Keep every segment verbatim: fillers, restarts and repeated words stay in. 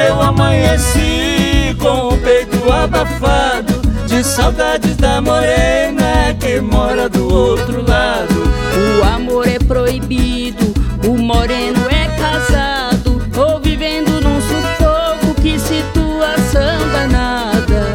eu amanheci com o peito abafado de saudades da morena que mora do outro lado. O amor é proibido, o moreno é casado, ou vivendo num sufoco, que situação danada.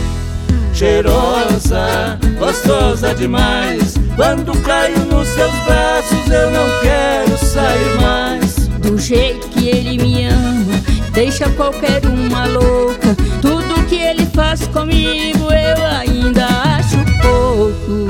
Cheirosa, gostosa demais, quando caio nos seus braços eu não quero sair mais. Do jeito que ele me ama, deixa qualquer uma louca. Tudo que ele faz comigo eu ainda acho pouco.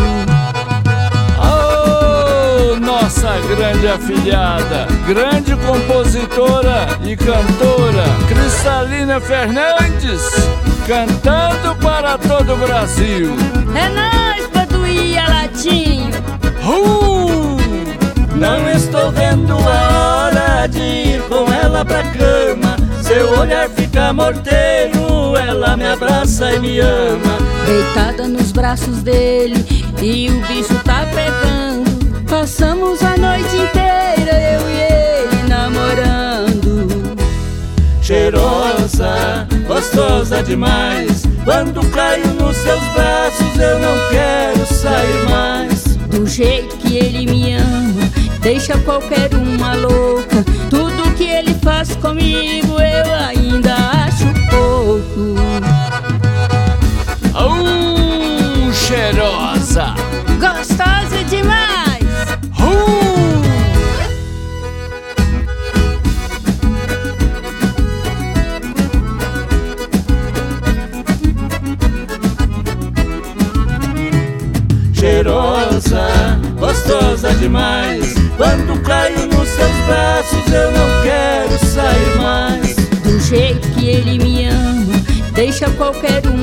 Oh, nossa grande afilhada, grande compositora e cantora Cristalina Fernandes, cantando para todo o Brasil. É nóis, Paduí Alatinho. Uh! Não estou vendo a hora de ir com ela pra cama. Seu olhar fica morteiro, ela me abraça e me ama. Deitada nos braços dele e o bicho tá pegando. Passamos a noite inteira, eu e ele namorando. Cheirosa, gostosa demais, quando caio nos seus braços eu não quero sair mais. Do jeito que ele me ama, deixa qualquer uma louca. Tudo que ele faz comigo eu ainda acho pouco. Uh, cheirosa, Gostosa demais. uh! Cheirosa, gostosa demais, quando caio nos seus braços eu não quero sair mais. Do jeito que ele me ama, deixa qualquer um